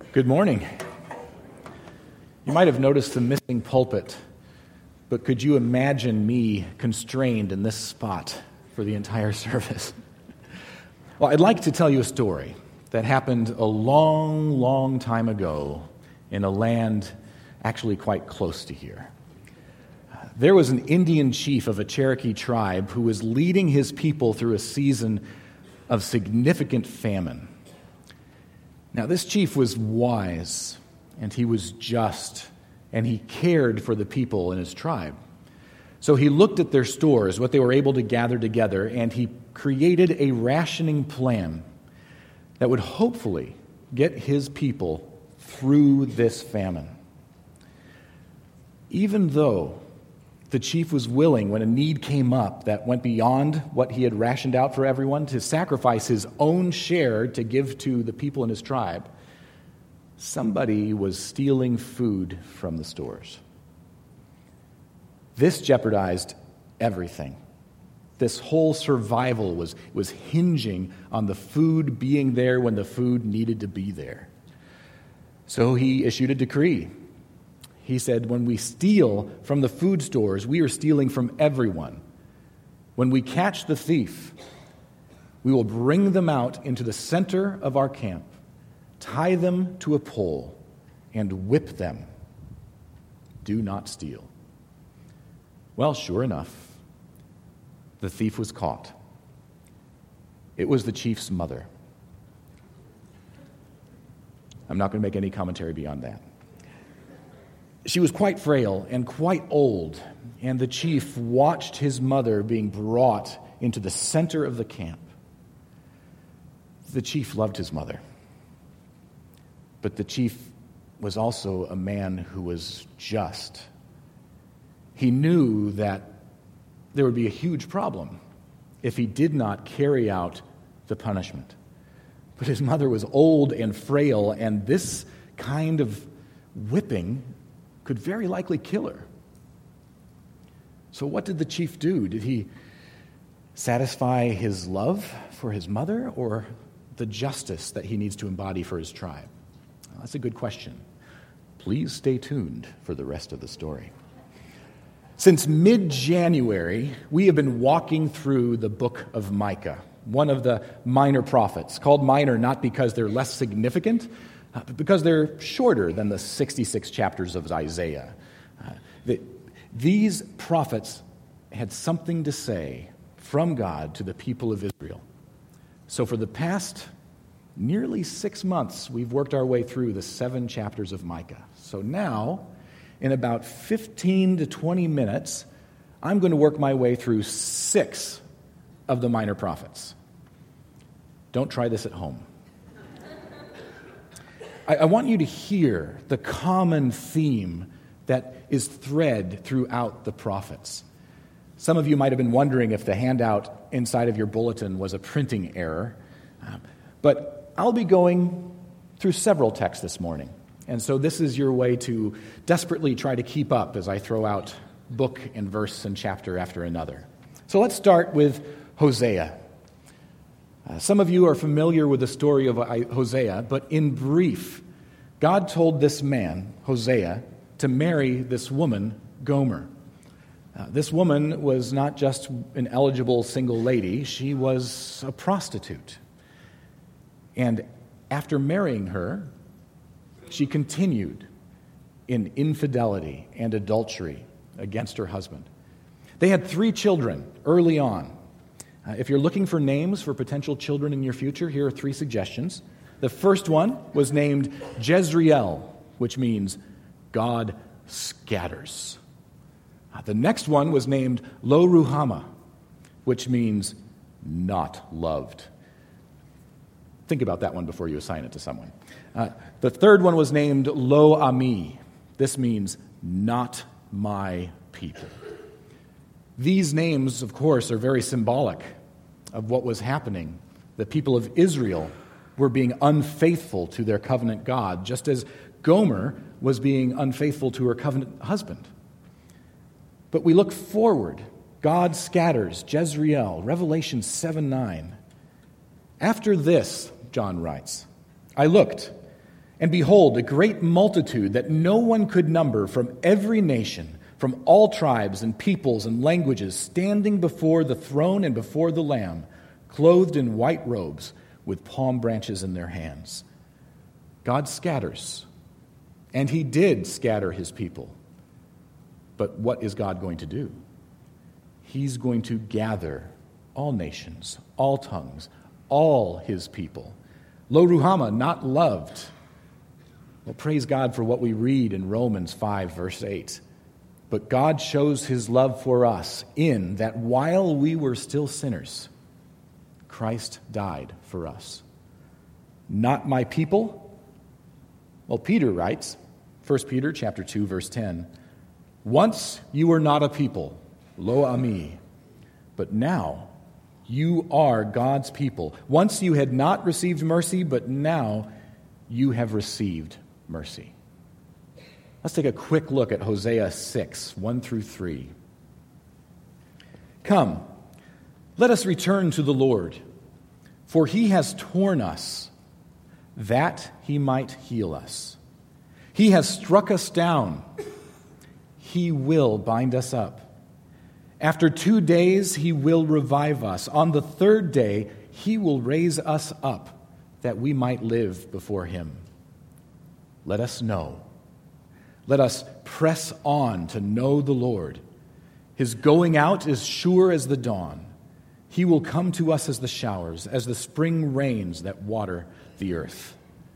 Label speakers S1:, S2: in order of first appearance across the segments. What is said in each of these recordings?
S1: Good morning. You might have noticed the missing pulpit, but could you imagine me constrained in this spot for the entire service? Well, I'd like to tell you a story that happened a long, long time ago in a land actually quite close to here. There was an Indian chief of a Cherokee tribe who was leading his people through a season of significant famine. Now, this chief was wise, and he was just, and he cared for the people in his tribe. So he looked at their stores, what they were able to gather together, and he created a rationing plan that would hopefully get his people through this famine. Even though the chief was willing, when a need came up that went beyond what he had rationed out for everyone, to sacrifice his own share to give to the people in his tribe, somebody was stealing food from the stores. This jeopardized everything. This whole survival was hinging on the food being there when the food needed to be there. So he issued a decree. He said, when we steal from the food stores, we are stealing from everyone. When we catch the thief, we will bring them out into the center of our camp, tie them to a pole, and whip them. Do not steal. Well, sure enough, the thief was caught. It was the chief's mother. I'm not going to make any commentary beyond that. She was quite frail and quite old, and the chief watched his mother being brought into the center of the camp. The chief loved his mother, but the chief was also a man who was just. He knew that there would be a huge problem if he did not carry out the punishment. But his mother was old and frail, and this kind of whipping could very likely kill her. So what did the chief do? Did he satisfy his love for his mother or the justice that he needs to embody for his tribe? Well, that's a good question. Please stay tuned for the rest of the story. Since mid-January, we have been walking through the book of Micah, one of the minor prophets, called minor not because they're less significant, but because they're shorter than the 66 chapters of Isaiah. These prophets had something to say from God to the people of Israel. So for the past nearly 6 months, we've worked our way through the 7 chapters of Micah. So now, in about 15 to 20 minutes, I'm going to work my way through 6 of the minor prophets. Don't try this at home. I want you to hear the common theme that is thread throughout the prophets. Some of you might have been wondering if the handout inside of your bulletin was a printing error, but I'll be going through several texts this morning, and so this is your way to desperately try to keep up as I throw out book and verse and chapter after another. So let's start with Hosea. Some of you are familiar with the story of Hosea, but in brief, God told this man, Hosea, to marry this woman, Gomer. This woman was not just an eligible single lady, she was a prostitute. And after marrying her, she continued in infidelity and adultery against her husband. They had 3 children early on. If you're looking for names for potential children in your future, here are 3 suggestions. The first one was named Jezreel, which means God scatters. The next one was named Lo Ruhamah, which means not loved. Think about that one before you assign it to someone. The third one was named Lo Ami. This means not my people. These names, of course, are very symbolic of what was happening. The people of Israel were being unfaithful to their covenant God, just as Gomer was being unfaithful to her covenant husband. But we look forward. God scatters Jezreel, Revelation 7:9. After this, John writes, I looked, And behold, a great multitude that no one could number from every nation, from all tribes and peoples and languages, standing before the throne and before the Lamb, clothed in white robes with palm branches in their hands. God scatters, and he did scatter his people. But what is God going to do? He's going to gather all nations, all tongues, all his people. Lo Ruhama, not loved. Well, praise God for what we read in Romans 5, verse 8. But God shows his love for us in that while we were still sinners, Christ died for us. Not my people? Well, Peter writes, 1 Peter chapter 2, verse 10, once you were not a people, lo ami, but now you are God's people. Once you had not received mercy, but now you have received mercy. Let's take a quick look at Hosea 6, 1 through 3. Come, let us return to the Lord, for he has torn us, that he might heal us. He has struck us down, he will bind us up. After 2 days he will revive us. On the third day he will raise us up, that we might live before him. Let us know. Let us press on to know the Lord. His going out is sure as the dawn. He will come to us as the showers, as the spring rains that water the earth.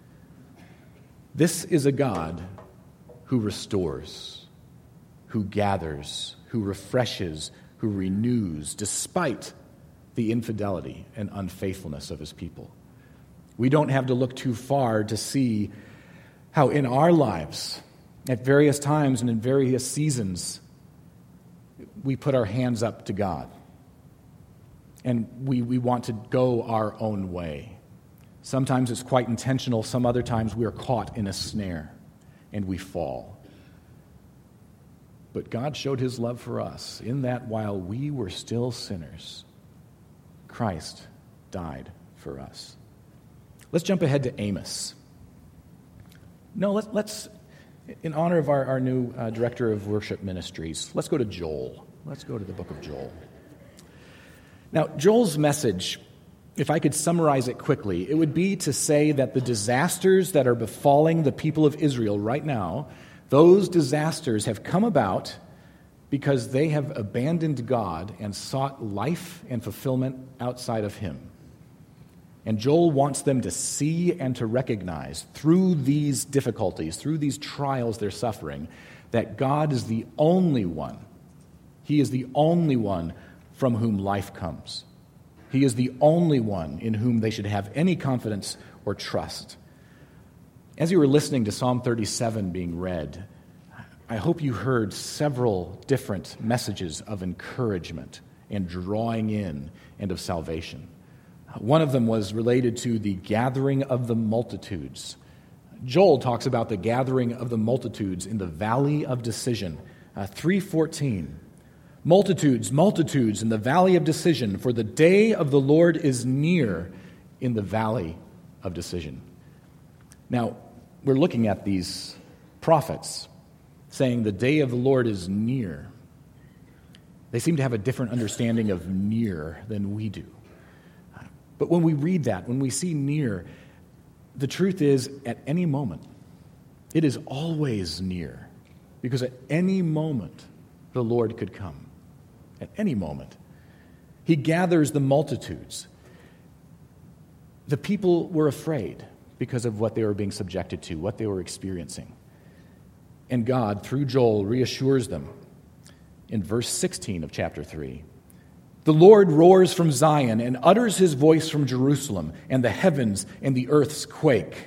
S1: This is a God who restores, who gathers, who refreshes, who renews, despite the infidelity and unfaithfulness of his people. We don't have to look too far to see how in our lives, at various times and in various seasons, we put our hands up to God. And we want to go our own way. Sometimes it's quite intentional. Some other times we are caught in a snare and we fall. But God showed his love for us in that while we were still sinners, Christ died for us. Let's jump ahead to Amos. No, let's in honor of our new director of worship ministries, let's go to Joel. Let's go to the book of Joel. Now, Joel's message, if I could summarize it quickly, it would be to say that the disasters that are befalling the people of Israel right now, those disasters have come about because they have abandoned God and sought life and fulfillment outside of him. And Joel wants them to see and to recognize through these difficulties, through these trials they're suffering, that God is the only one. He is the only one from whom life comes. He is the only one in whom they should have any confidence or trust. As you were listening to Psalm 37 being read, I hope you heard several different messages of encouragement and drawing in and of salvation. One of them was related to the gathering of the multitudes. Joel talks about the gathering of the multitudes in the valley of decision. 3:14. Multitudes, multitudes in the valley of decision, for the day of the Lord is near in the valley of decision. Now, we're looking at these prophets saying the day of the Lord is near. They seem to have a different understanding of near than we do. But when we read that, when we see near, the truth is at any moment, it is always near. Because at any moment, the Lord could come. At any moment. He gathers the multitudes. The people were afraid because of what they were being subjected to, what they were experiencing. And God, through Joel, reassures them in verse 16 of chapter 3. The Lord roars from Zion and utters his voice from Jerusalem, and the heavens and the earths quake.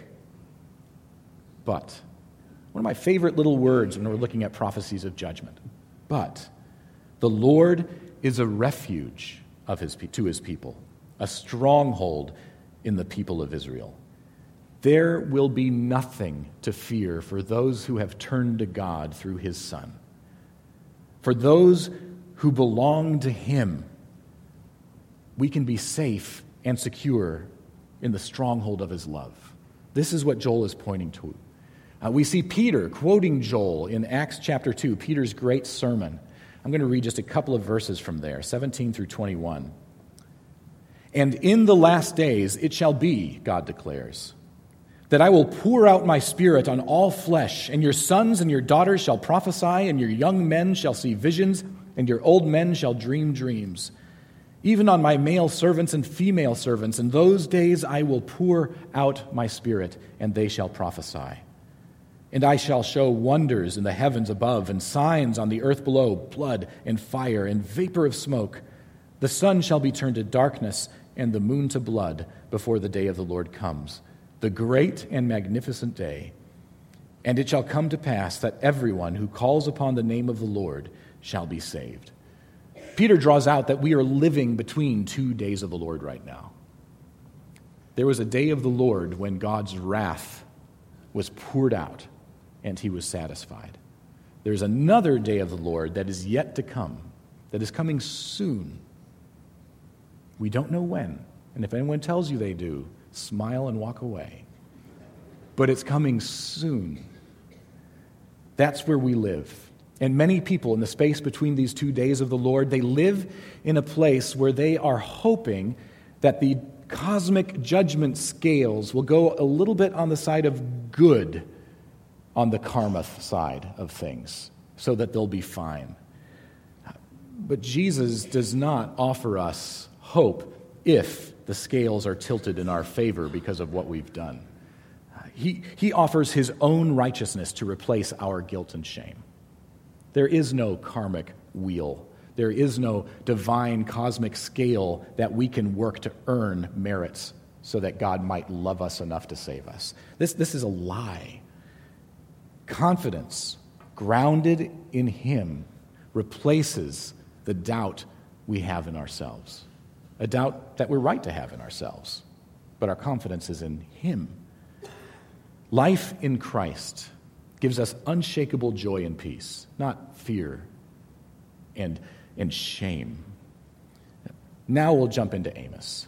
S1: But, one of my favorite little words when we're looking at prophecies of judgment. But, the Lord is a refuge to his people, a stronghold in the people of Israel. There will be nothing to fear for those who have turned to God through his Son. For those who belong to him, we can be safe and secure in the stronghold of his love. This is what Joel is pointing to. We see Peter quoting Joel in Acts chapter 2, Peter's great sermon. I'm going to read just a couple of verses from there, 17 through 21. And in the last days it shall be, God declares, that I will pour out my Spirit on all flesh, and your sons and your daughters shall prophesy, and your young men shall see visions, and your old men shall dream dreams. Even on my male servants and female servants, in those days I will pour out my Spirit, and they shall prophesy. And I shall show wonders in the heavens above, and signs on the earth below, blood and fire and vapor of smoke. The sun shall be turned to darkness, and the moon to blood, before the day of the Lord comes, the great and magnificent day. And it shall come to pass that everyone who calls upon the name of the Lord shall be saved. Peter draws out that we are living between 2 days of the Lord right now. There was a day of the Lord when God's wrath was poured out and he was satisfied. There's another day of the Lord that is yet to come, that is coming soon. We don't know when, and if anyone tells you they do, smile and walk away. But it's coming soon. That's where we live. And many people in the space between these 2 days of the Lord, they live in a place where they are hoping that the cosmic judgment scales will go a little bit on the side of good on the karma side of things, so that they'll be fine. But Jesus does not offer us hope if the scales are tilted in our favor because of what we've done. He offers his own righteousness to replace our guilt and shame. There is no karmic wheel. There is no divine cosmic scale that we can work to earn merits so that God might love us enough to save us. This is a lie. Confidence grounded in him replaces the doubt we have in ourselves. A doubt that we're right to have in ourselves, but our confidence is in him. Life in Christ gives us unshakable joy and peace, not fear and shame. Now we'll jump into Amos.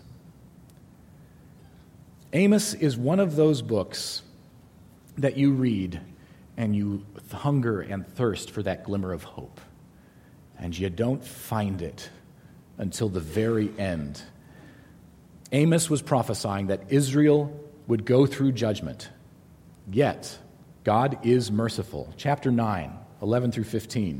S1: Amos is one of those books that you read and you hunger and thirst for that glimmer of hope, and you don't find it until the very end. Amos was prophesying that Israel would go through judgment, yet God is merciful. Chapter 9, 11 through 15.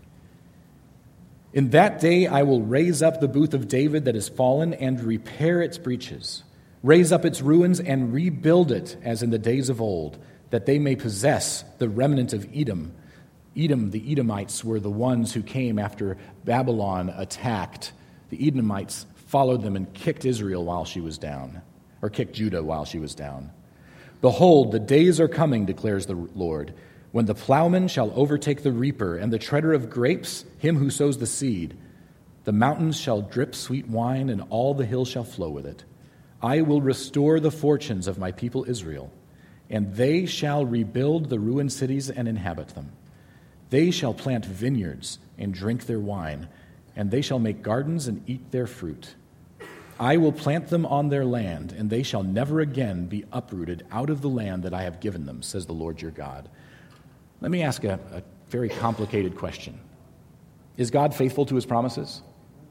S1: In that day I will raise up the booth of David that is fallen and repair its breaches, raise up its ruins and rebuild it as in the days of old, that they may possess the remnant of Edom. Edom, the Edomites, were the ones who came after Babylon attacked. The Edomites followed them and kicked Israel while she was down, or kicked Judah while she was down. Behold, the days are coming, declares the Lord, when the plowman shall overtake the reaper, and the treader of grapes him who sows the seed. The mountains shall drip sweet wine, and all the hills shall flow with it. I will restore the fortunes of my people Israel, and they shall rebuild the ruined cities and inhabit them. They shall plant vineyards and drink their wine, and they shall make gardens and eat their fruit. I will plant them on their land, and they shall never again be uprooted out of the land that I have given them, says the Lord your God. Let me ask a very complicated question. Is God faithful to his promises?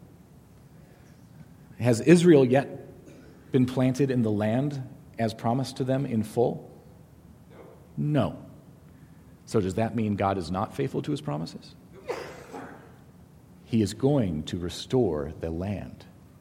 S1: Has Israel yet been planted in the land as promised to them in full? No. So does that mean God is not faithful to his promises? He is going to restore the land.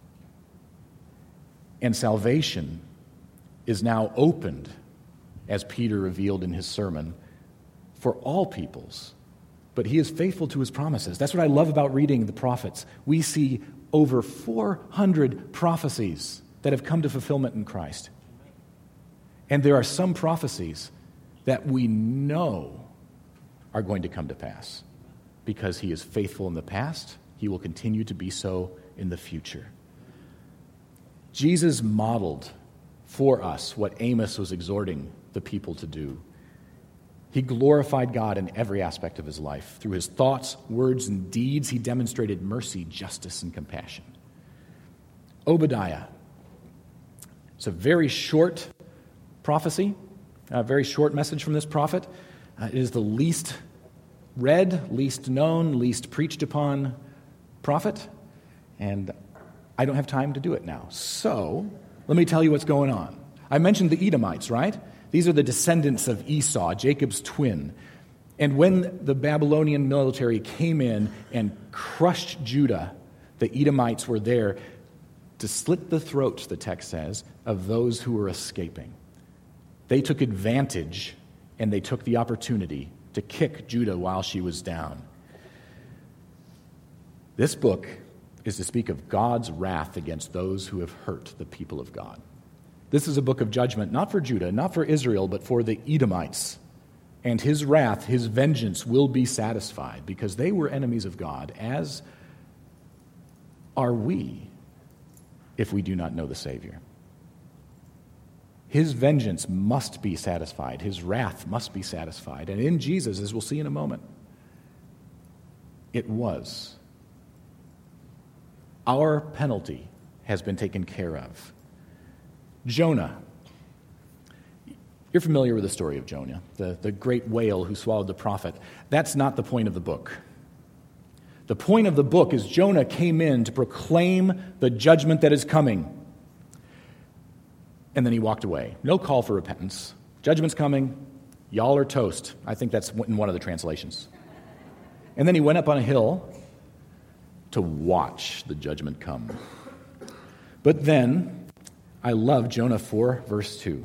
S1: And salvation is now opened, as Peter revealed in his sermon, for all peoples. But he is faithful to his promises. That's what I love about reading the prophets. We see over 400 prophecies that have come to fulfillment in Christ. And there are some prophecies that we know are going to come to pass. Because he is faithful in the past, he will continue to be so in the future. Jesus modeled for us what Amos was exhorting the people to do. He glorified God in every aspect of his life. Through his thoughts, words, and deeds, he demonstrated mercy, justice, and compassion. Obadiah. It's a very short prophecy, a very short message from this prophet. It is the least read, least known, least preached upon prophet, and I don't have time to do it now. So, let me tell you what's going on. I mentioned the Edomites, right? These are the descendants of Esau, Jacob's twin. And when the Babylonian military came in and crushed Judah, the Edomites were there to slit the throats, the text says, of those who were escaping. They took advantage and they took the opportunity to kick Judah while she was down. This book is to speak of God's wrath against those who have hurt the people of God. This is a book of judgment, not for Judah, not for Israel, but for the Edomites. And his wrath, his vengeance will be satisfied because they were enemies of God, as are we if we do not know the Savior. His vengeance must be satisfied. His wrath must be satisfied. And in Jesus, as we'll see in a moment, it was. Our penalty has been taken care of. Jonah. You're familiar with the story of Jonah, the great whale who swallowed the prophet. That's not the point of the book. The point of the book is Jonah came in to proclaim the judgment that is coming. And then he walked away. No call for repentance. Judgment's coming. Y'all are toast. I think that's in one of the translations. And then he went up on a hill to watch the judgment come. But then, I love Jonah 4, verse 2.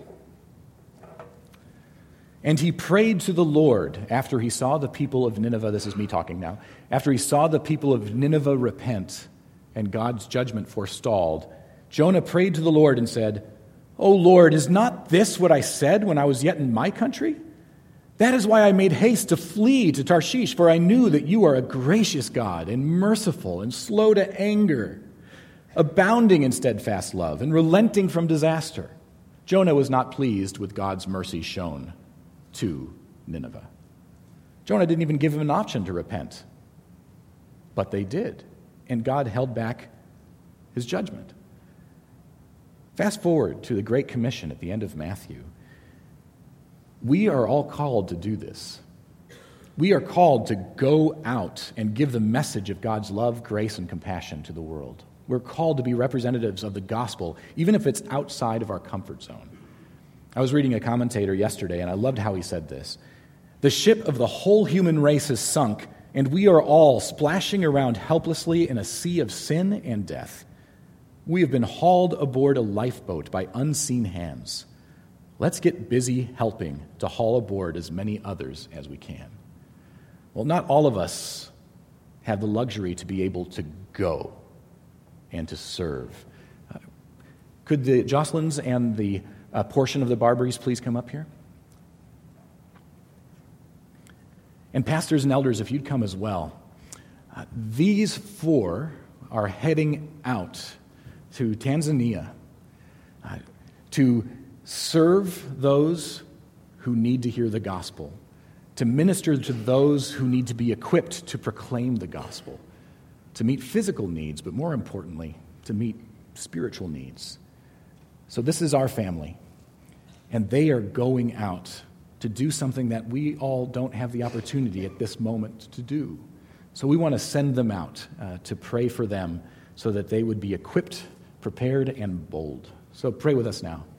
S1: And he prayed to the Lord after he saw the people of Nineveh, this is me talking now, after he saw the people of Nineveh repent and God's judgment forestalled, Jonah prayed to the Lord and said, "O Lord, is not this what I said when I was yet in my country? That is why I made haste to flee to Tarshish, for I knew that you are a gracious God and merciful and slow to anger, abounding in steadfast love and relenting from disaster." Jonah was not pleased with God's mercy shown to Nineveh. Jonah didn't even give him an option to repent. But they did, and God held back his judgment. Fast forward to the Great Commission at the end of Matthew. We are all called to do this. We are called to go out and give the message of God's love, grace, and compassion to the world. We're called to be representatives of the gospel, even if it's outside of our comfort zone. I was reading a commentator yesterday, and I loved how he said this. The ship of the whole human race has sunk, and we are all splashing around helplessly in a sea of sin and death. We have been hauled aboard a lifeboat by unseen hands. Let's get busy helping to haul aboard as many others as we can. Well, not all of us have the luxury to be able to go and to serve. Could the Jocelyn's and the portion of the Barbarys please come up here? And pastors and elders, if you'd come as well. These four are heading out to Tanzania to serve those who need to hear the gospel, to minister to those who need to be equipped to proclaim the gospel, to meet physical needs, but more importantly, to meet spiritual needs. So this is our family, and they are going out to do something that we all don't have the opportunity at this moment to do. So we want to send them out to pray for them so that they would be equipped, prepared, and bold. So pray with us now.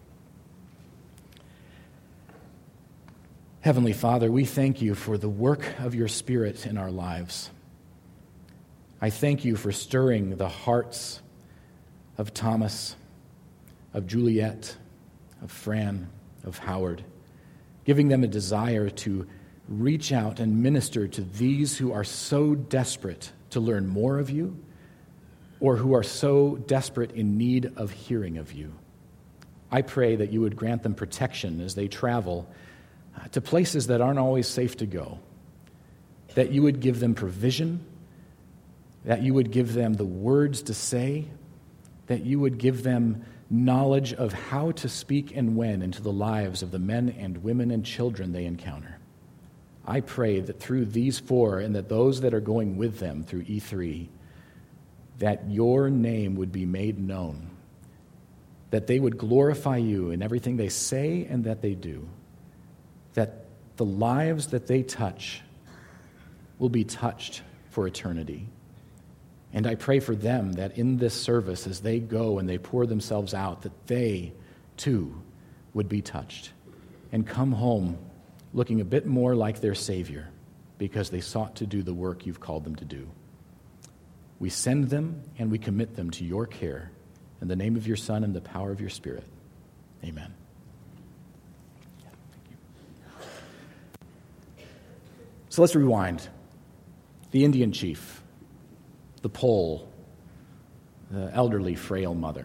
S1: Heavenly Father, we thank you for the work of your Spirit in our lives. I thank you for stirring the hearts of Thomas, of Juliet, of Fran, of Howard, giving them a desire to reach out and minister to these who are so desperate to learn more of you, or who are so desperate in need of hearing of you. I pray that you would grant them protection as they travel to places that aren't always safe to go, that you would give them provision, that you would give them the words to say, that you would give them knowledge of how to speak and when into the lives of the men and women and children they encounter. I pray that through these four and that those that are going with them through E3, that your name would be made known, that they would glorify you in everything they say and that they do, that the lives that they touch will be touched for eternity. And I pray for them that in this service, as they go and they pour themselves out, that they, too, would be touched and come home looking a bit more like their Savior because they sought to do the work you've called them to do. We send them and we commit them to your care in the name of your Son and the power of your Spirit. Amen. So let's rewind. The Indian chief, the Pole, the elderly, frail mother.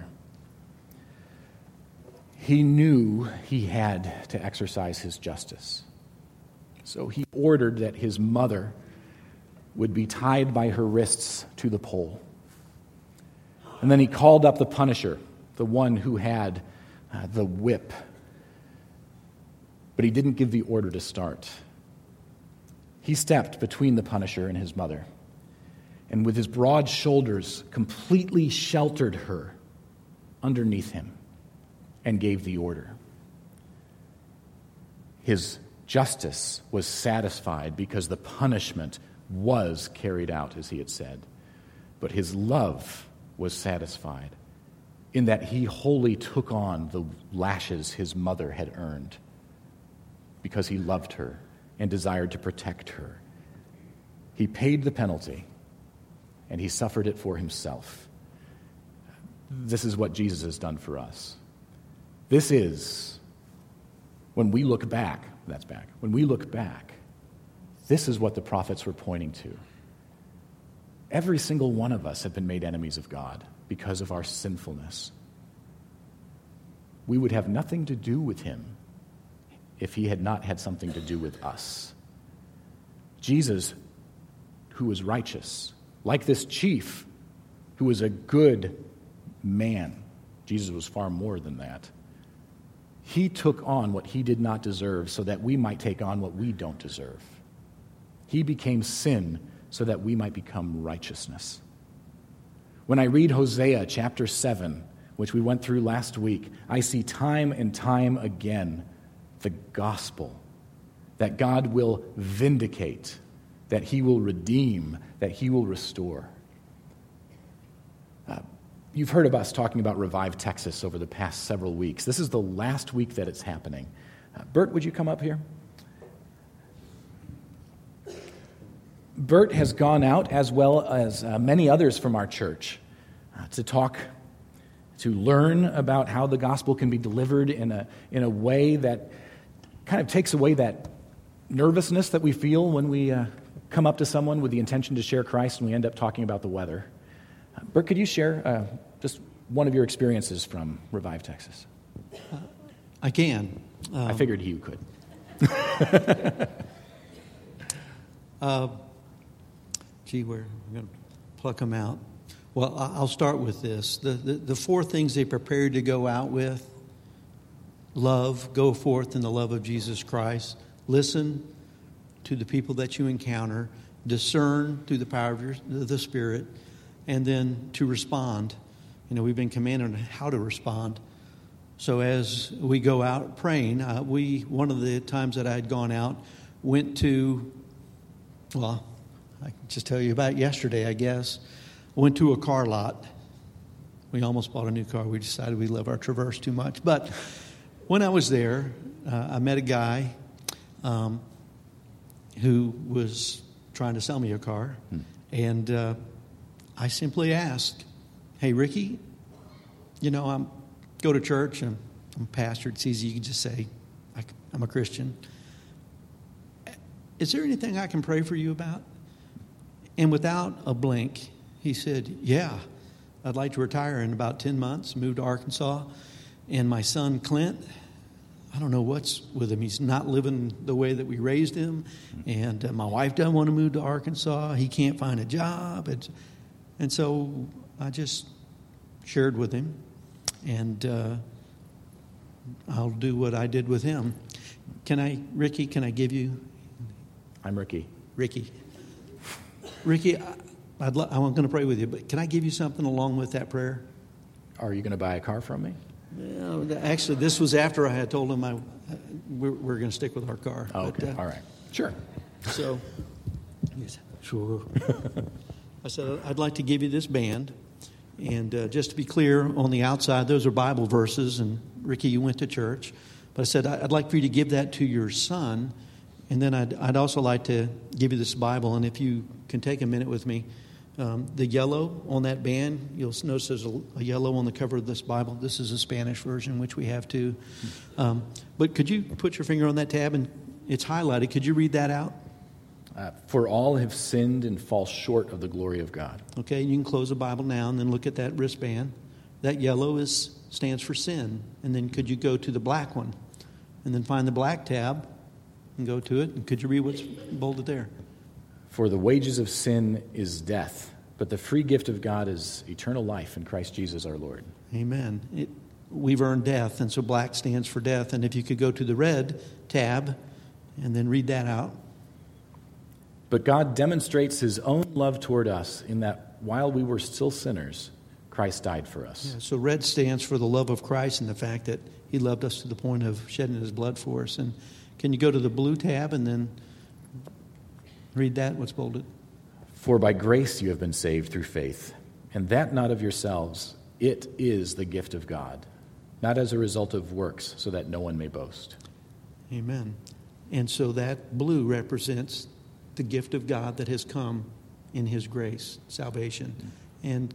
S1: He knew he had to exercise his justice. So he ordered that his mother would be tied by her wrists to the pole. And then he called up the punisher, the one who had the whip. But he didn't give the order to start. He stepped between the punisher and his mother, and with his broad shoulders completely sheltered her underneath him and gave the order. His justice was satisfied because the punishment was carried out, as he had said. But his love was satisfied in that he wholly took on the lashes his mother had earned because he loved her and desired to protect her. He paid the penalty, and he suffered it for himself. This is what Jesus has done for us. This is, when we look back, when we look back, this is what the prophets were pointing to. Every single one of us have been made enemies of God because of our sinfulness. We would have nothing to do with him if he had not had something to do with us. Jesus, who was righteous, like this chief, who was a good man. Jesus was far more than that. He took on what he did not deserve so that we might take on what we don't deserve. He became sin so that we might become righteousness. When I read Hosea chapter 7, which we went through last week, I see time and time again the gospel, that God will vindicate, that he will redeem, that he will restore. You've heard of us talking about Revive Texas over the past several weeks. This is the last week that it's happening. Bert, would you come up here? Bert has gone out, as well as many others from our church, to talk, to learn about how the gospel can be delivered in a way that kind of takes away that nervousness that we feel when we come up to someone with the intention to share Christ and we end up talking about the weather. Bert, could you share just one of your experiences from Revive Texas?
S2: I can.
S1: I figured you could.
S2: We're going to pluck them out. Well, I'll start with this. The four things they prepared to go out with: love, go forth in the love of Jesus Christ, listen to the people that you encounter, discern through the power of the Spirit, and then to respond. We've been commanded on how to respond. So as we go out praying, one of the times that I had gone out, went to, well, I can just tell you about yesterday, I guess. I went to a car lot. We almost bought a new car. We decided we love our Traverse too much. But when I was there, I met a guy who was trying to sell me a car. And I simply asked, "Hey, Ricky, I go to church, and I'm a pastor. It's easy. You can just say, I'm a Christian. Is there anything I can pray for you about?" And without a blink, he said, "Yeah, I'd like to retire in about 10 months, move to Arkansas. And my son, Clint, I don't know what's with him. He's not living the way that we raised him. And my wife doesn't want to move to Arkansas. He can't find a job." And so I just shared with him. And I'll do what I did with him. Ricky, can I give you?
S1: I'm Ricky.
S2: Ricky, I'm going to pray with you, but can I give you something along with that prayer?
S1: Are you going to buy a car from me?
S2: Well, actually, this was after I had told him we're going to stick with our car.
S1: Oh, okay. All right. Sure.
S2: So, sure. I said, I'd like to give you this band. And just to be clear, on the outside, those are Bible verses. And Ricky, you went to church. But I said, I'd like for you to give that to your son. And then I'd also like to give you this Bible. And if you can take a minute with me, the yellow on that band, you'll notice there's a yellow on the cover of this Bible. This is a Spanish version, which we have too. But could you put your finger on that tab? And it's highlighted. Could you read that out?
S1: For all have sinned and fall short of the glory of God.
S2: Okay, you can close the Bible now and then look at that wristband. That yellow stands for sin. And then could you go to the black one? And then find the black tab and go to it. And could you read what's bolded there?
S1: For the wages of sin is death, but the free gift of God is eternal life in Christ Jesus our Lord.
S2: Amen. We've earned death, and so black stands for death. And if you could go to the red tab and then read that out.
S1: But God demonstrates his own love toward us in that while we were still sinners, Christ died for us.
S2: Yeah, so red stands for the love of Christ and the fact that he loved us to the point of shedding his blood for us. And can you go to the blue tab and then read that, what's bolded?
S1: For by grace you have been saved through faith, and that not of yourselves. It is the gift of God, not as a result of works, so that no one may boast.
S2: Amen. And so that blue represents the gift of God that has come in his grace, salvation. And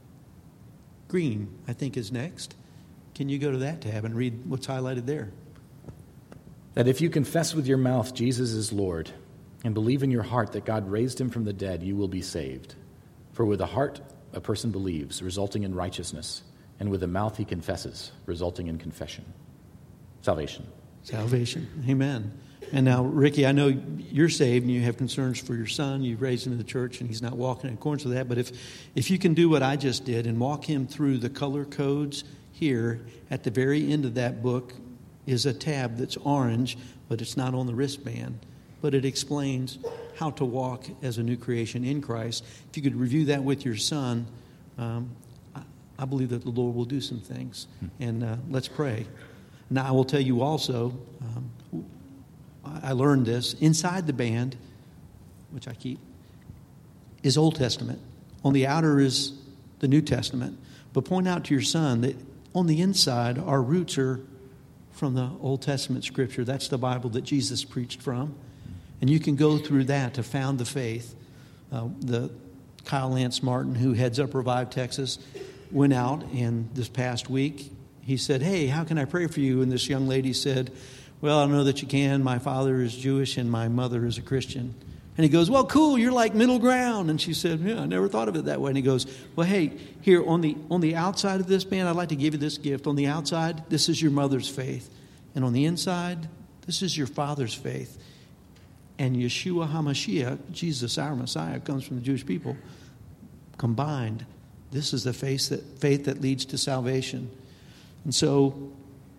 S2: green, I think, is next. Can you go to that tab and read what's highlighted there?
S1: That if you confess with your mouth Jesus is Lord and believe in your heart that God raised him from the dead, you will be saved. For with the heart a person believes, resulting in righteousness, and with the mouth he confesses, resulting in confession. Salvation.
S2: Salvation. Amen. And now, Ricky, I know you're saved and you have concerns for your son. You've raised him in the church and he's not walking in accordance with that. But if you can do what I just did and walk him through the color codes here, at the very end of that book is a tab that's orange, but it's not on the wristband. But it explains how to walk as a new creation in Christ. If you could review that with your son, I believe that the Lord will do some things. And let's pray. Now, I will tell you also, I learned this, inside the band, which I keep, is Old Testament. On the outer is the New Testament. But point out to your son that on the inside, our roots are from the Old Testament Scripture. That's the Bible that Jesus preached from. And you can go through that to found the faith. The Kyle Lance Martin, who heads up Revive Texas, went out, and this past week, he said, "Hey, how can I pray for you?" And this young lady said, "Well, I know that you can. My father is Jewish and my mother is a Christian." And he goes, "Well, cool, you're like middle ground." And she said, "Yeah, I never thought of it that way." And he goes, "Well, hey, here on the outside of this band, I'd like to give you this gift. On the outside, this is your mother's faith. And on the inside, this is your father's faith. And Yeshua HaMashiach, Jesus, our Messiah, comes from the Jewish people. Combined, this is the faith that leads to salvation." And so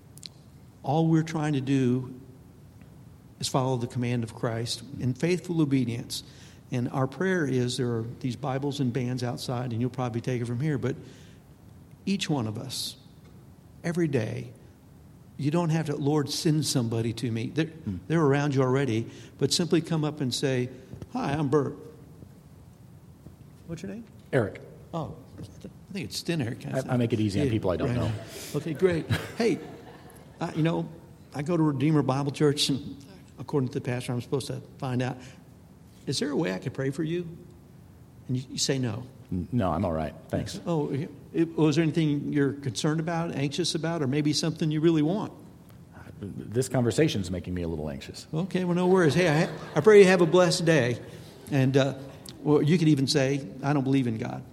S2: all we're trying to do is follow the command of Christ in faithful obedience. And our prayer is, there are these Bibles and bands outside, and you'll probably take it from here, but each one of us, every day, you don't have to, "Lord, send somebody to me." They're around you already, but simply come up and say, "Hi, I'm Bert." What's your name?
S1: Eric.
S2: Oh, I think it's Sten Eric.
S1: I make it easy on people I don't know.
S2: Okay, great. Hey, I go to Redeemer Bible Church, and according to the pastor, I'm supposed to find out, is there a way I could pray for you? And you say no.
S1: No, I'm all right. Thanks.
S2: Oh, was there anything you're concerned about, anxious about, or maybe something you really want?
S1: This conversation's making me a little anxious.
S2: Okay, well, no worries. Hey, I pray you have a blessed day. And you could even say, "I don't believe in God."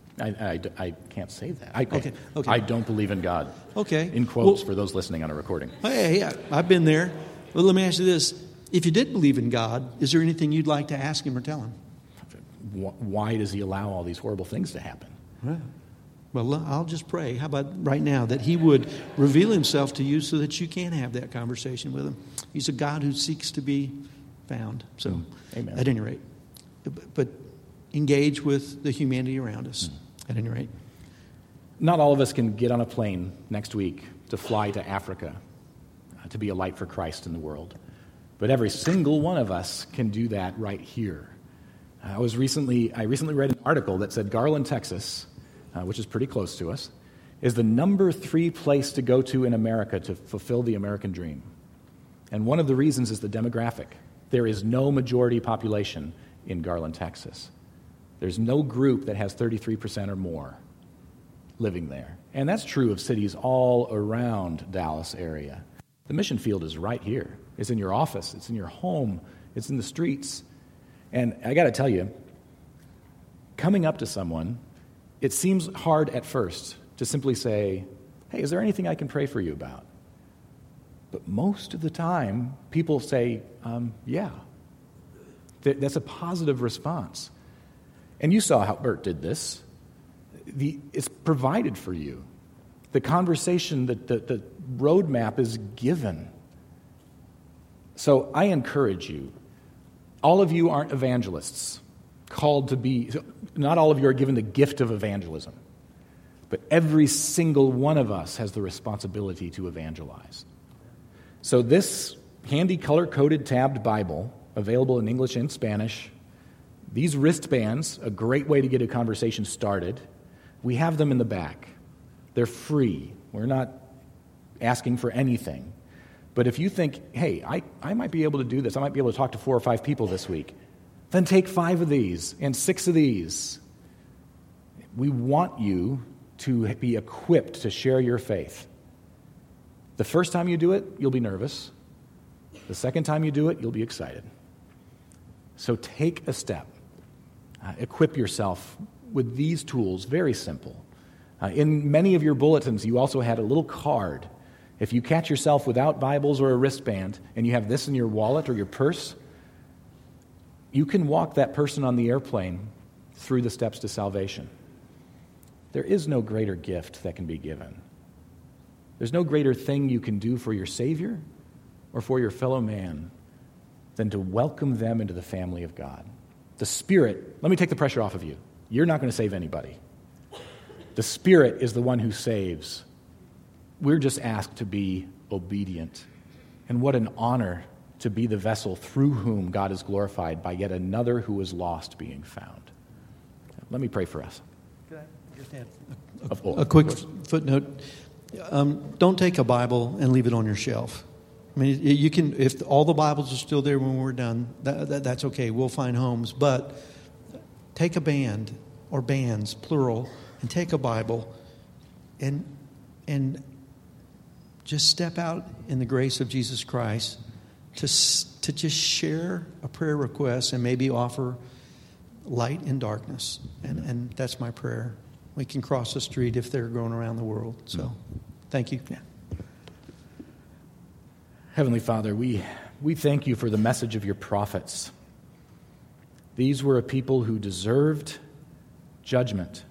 S1: I can't say that.
S2: Okay.
S1: I don't believe in God.
S2: Okay.
S1: In quotes for those listening on a recording.
S2: Hey, I've been there. Well, let me ask you this. If you did believe in God, is there anything you'd like to ask him or tell him?
S1: Why does he allow all these horrible things to happen?
S2: Well, I'll just pray. How about right now that he would reveal himself to you so that you can have that conversation with him. He's a God who seeks to be found. So,
S1: Amen.
S2: At any rate, but engage with the humanity around us. At any rate.
S1: Not all of us can get on a plane next week to fly to Africa to be a light for Christ in the world. But every single one of us can do that right here. I recently read an article that said Garland, Texas, which is pretty close to us, is the number 3 place to go to in America to fulfill the American dream. And one of the reasons is the demographic. There is no majority population in Garland, Texas. There's no group that has 33% or more living there. And that's true of cities all around Dallas area. The mission field is right here. It's in your office. It's in your home. It's in the streets. And I got to tell you, coming up to someone, it seems hard at first to simply say, hey, is there anything I can pray for you about? But most of the time, people say, yeah. That's a positive response. And you saw how Bert did this. It's provided for you. The conversation, the roadmap is given. So I encourage you. All of you aren't evangelists, called to be. Not all of you are given the gift of evangelism. But every single one of us has the responsibility to evangelize. So this handy color-coded tabbed Bible, available in English and Spanish, these wristbands, a great way to get a conversation started. We have them in the back. They're free. We're not asking for anything. But if you think, hey, I might be able to do this, I might be able to talk to 4 or 5 people this week, then take 5 of these and 6 of these. We want you to be equipped to share your faith. The first time you do it, you'll be nervous. The second time you do it, you'll be excited. So take a step. Equip yourself with these tools, very simple. In many of your bulletins, you also had a little card. If you catch yourself without Bibles or a wristband, and you have this in your wallet or your purse, you can walk that person on the airplane through the steps to salvation. There is no greater gift that can be given. There's no greater thing you can do for your Savior or for your fellow man than to welcome them into the family of God. The Spirit, let me take the pressure off of you. You're not going to save anybody. The Spirit is the one who saves. We're just asked to be obedient. And what an honor to be the vessel through whom God is glorified by yet another who is lost being found. Let me pray for us.
S2: Could I just add a quick footnote? Don't take a Bible and leave it on your shelf. I mean, you can, if all the Bibles are still there when we're done, that's okay. We'll find homes. But take a band or bands, plural, and take a Bible and just step out in the grace of Jesus Christ to just share a prayer request and maybe offer light in darkness. And that's my prayer. We can cross the street if they're going around the world. So, thank you.
S1: Yeah. Heavenly Father, we thank you for the message of your prophets. These were a people who deserved judgment.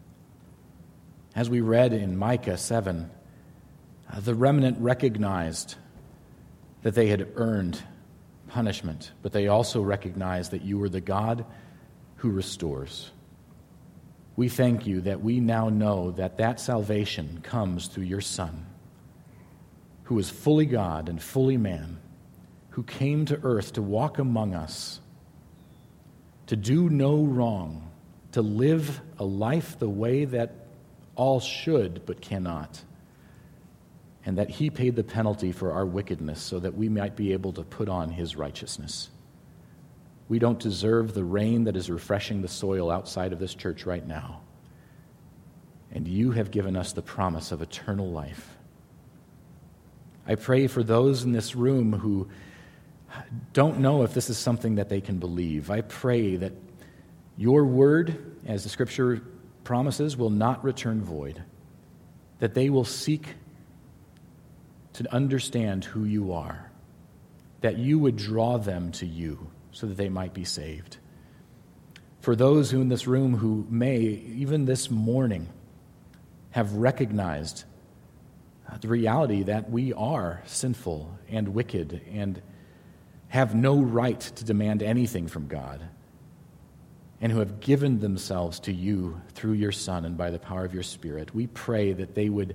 S1: As we read in Micah 7, the remnant recognized that they had earned punishment, but they also recognized that you were the God who restores. We thank you that we now know that salvation comes through your Son, who is fully God and fully man, who came to earth to walk among us, to do no wrong, to live a life the way that all should but cannot, and that he paid the penalty for our wickedness so that we might be able to put on his righteousness. We don't deserve the rain that is refreshing the soil outside of this church right now, and you have given us the promise of eternal life. I pray for those in this room who don't know if this is something that they can believe. I pray that your word, as the Scripture promises, will not return void, that they will seek to understand who you are, that you would draw them to you so that they might be saved. For those who in this room who may, even this morning, have recognized the reality that we are sinful and wicked and have no right to demand anything from God, and who have given themselves to you through your Son and by the power of your Spirit, we pray that they would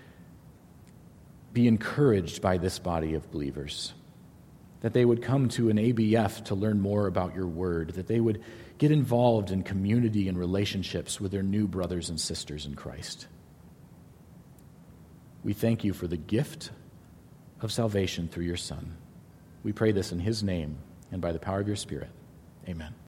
S1: be encouraged by this body of believers, that they would come to an ABF to learn more about your word, that they would get involved in community and relationships with their new brothers and sisters in Christ. We thank you for the gift of salvation through your Son. We pray this in his name and by the power of your Spirit. Amen.